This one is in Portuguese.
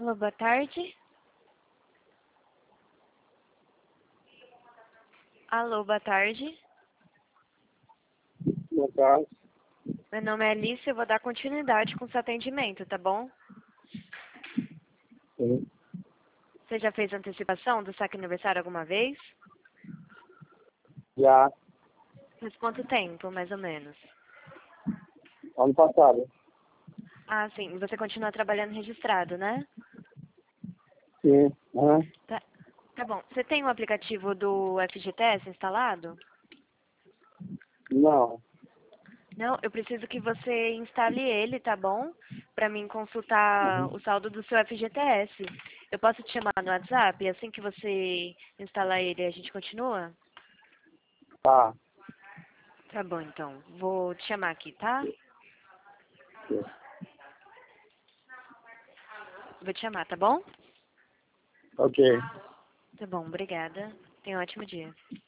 Alô, boa tarde. Alô, boa tarde. Boa tarde. Meu nome é Alice, eu vou dar continuidade com o seu atendimento, tá bom? Sim. Você já fez antecipação do saque aniversário alguma vez? Já Faz quanto tempo, mais ou menos? ano passado. Ah, sim. Você continua trabalhando registrado, né? Sim. Aham. Tá bom. Você tem o aplicativo do FGTS instalado? Não. Não, eu preciso que você instale ele, tá bom? Pra mim consultar Uhum. o saldo do seu FGTS. Eu posso te chamar no WhatsApp? Assim que você instalar ele, a gente continua? Tá. Tá bom, então. Vou te chamar aqui, tá? Sim. Vou te chamar, tá bom? Ok. Tá bom, obrigada. Tenha um ótimo dia.